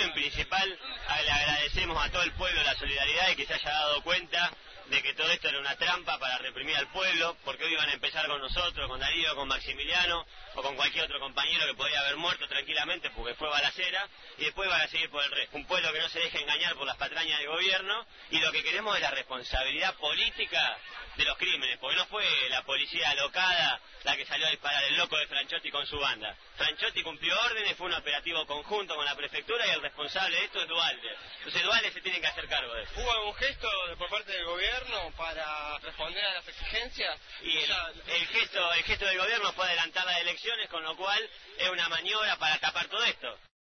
Primero, en principal, le agradecemos a todo el pueblo la solidaridad y que se haya dado cuenta de que todo esto era una trampa para reprimir al pueblo, porque hoy iban a empezar con nosotros, con Darío, con Maximiliano o con cualquier otro compañero que podría haber muerto tranquilamente porque fue balacera, y después van a seguir por el resto. Un pueblo que no se deja engañar por las patrañas del gobierno, y lo que queremos es la responsabilidad política de los crímenes, porque no fue la policía alocada la que salió a disparar, el loco de Franchotti con su banda. Franchotti cumplió órdenes, fue un operativo conjunto con la prefectura y el responsable de esto es Duhalde. Entonces Duhalde se tiene que hacer cargo de eso. ¿Hubo algún gesto por parte del gobierno para responder a las exigencias? Y el gesto del gobierno fue adelantar las elecciones, con lo cual es una maniobra para tapar todo esto.